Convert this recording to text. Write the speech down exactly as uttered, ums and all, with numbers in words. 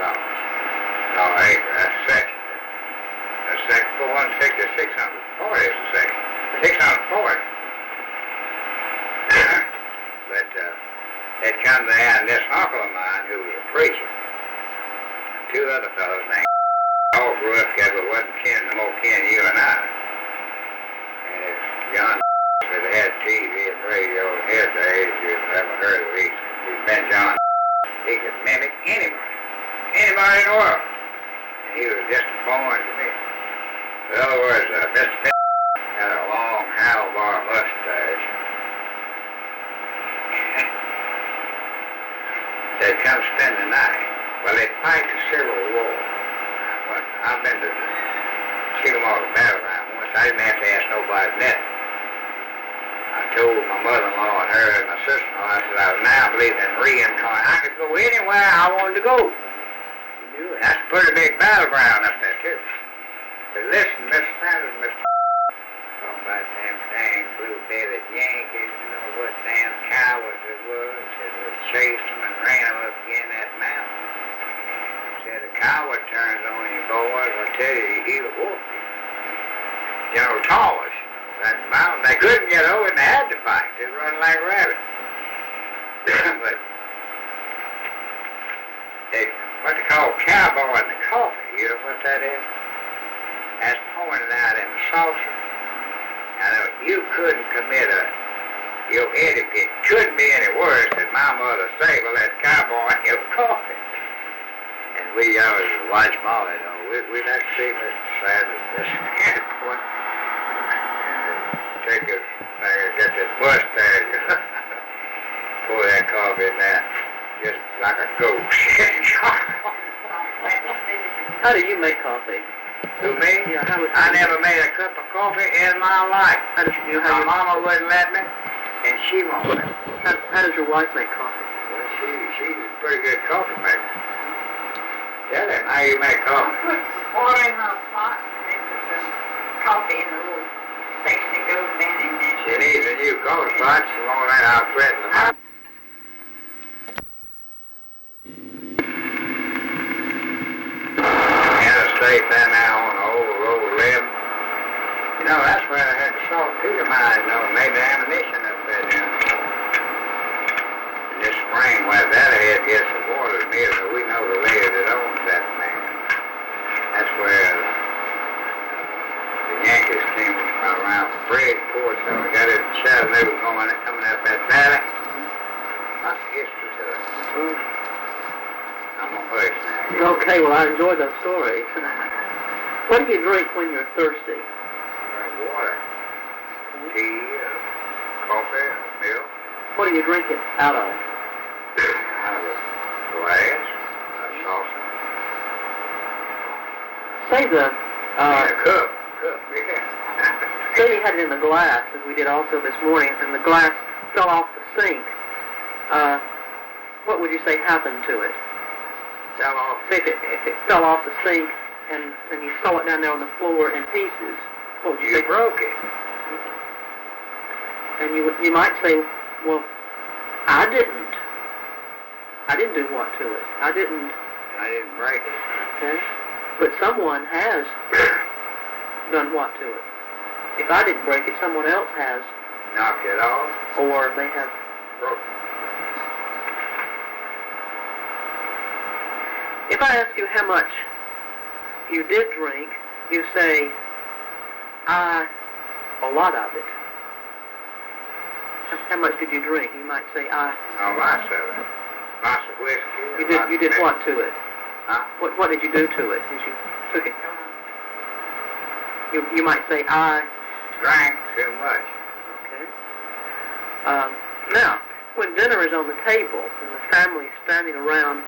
dollars. No, acre, that's second. That's second, four one six is six hundred forty is the second. Six hundred forty. But uh, it come there, and this uncle of mine who was a preacher, two other fellows named all grew up together, but wasn't kin, no more kin than you and I. And it's John that had T V and radio in his days, you never heard of these. He's been John. He could mimic anybody, anybody in the world. And he was just born to me. In other words, uh, Mister had a long handlebar mustache. They'd come spend the night. Well, they'd fight the Civil War. Well, I've been to the Chickamauga battleground once. I didn't have to ask nobody's nothing. I told my mother-in-law and her and my sister-in-law, I said, I was now believing in reincarnation. I could go anywhere I wanted to go. That's a pretty big battleground up there, too. But listen, Mister Sanders, Mister Talking about them dang blue-bellied Yankees, you know what damn cowards it was. Said they chased them and ran them up again that mountain. Said a coward turns on you, boys, I'll tell you, you heal a wolf. General Thomas. That mountain, they couldn't get over it, and they had to fight. They run like rabbits. But they, what they call cowboy in the coffee, you know what that is? That's pouring it out in the saucer. Now, you couldn't commit a, your etiquette couldn't be any worse than my mother say, well, that's cowboy in your coffee. And we always watch Molly, though. We, we'd like to see Mister Sanders this point. Take his finger, get this mustache, pour that coffee in there, just like a ghost. How do you make coffee? Who, me? Yeah, how would I never made a cup of coffee in my life. How does you, how my you, mama wouldn't let me, and she won't let me. How, how does your wife make coffee? Well, she, she's a pretty good coffee maker. Tell him how you make coffee. Put water in the pot, and then put some coffee in the little station that goes down in there. She needs a new coffee pot. She won't let out threaten the mouth. Interstate there now on the old road eleven. You know, that's where they had the saltpeter mines, you know, and made the ammunition up there now. And this spring, where that head gets the water to me, so we know the lady that owns that man. That's where uh, the Yankees came around from Bridgeport, so we got it in Chattanooga going, coming up that valley. Lots of history to it. I'm a hush now. Okay, well, I enjoyed that story. What do you drink when you're thirsty? I drink water, tea, uh, coffee, milk. What do you drink it out of? Out of a glass, a saucer. Say the, Uh, uh, a cup, cup, yeah. say you had it in the glass, as we did also this morning, and the glass fell off the sink. Uh, what would you say happened to it? Fell off. If it, if it fell off the sink and, and you saw it down there on the floor in pieces, what would you You say? broke it. And you would- you might say, well, I didn't. I didn't do what to it. I didn't. I didn't break it. Okay? But someone has done what to it. If I didn't break it, someone else has, Knocked it off, or they have. broke it. If I ask you how much you did drink, you say, I, a lot of it. How much did you drink? You might say, I. Oh, lots of it. Lots of whiskey. You did. You did what to it? Huh? What What did you do to it as you took it? You You might say, I. Drank too much. Okay. Um, now, when dinner is on the table and the family is standing around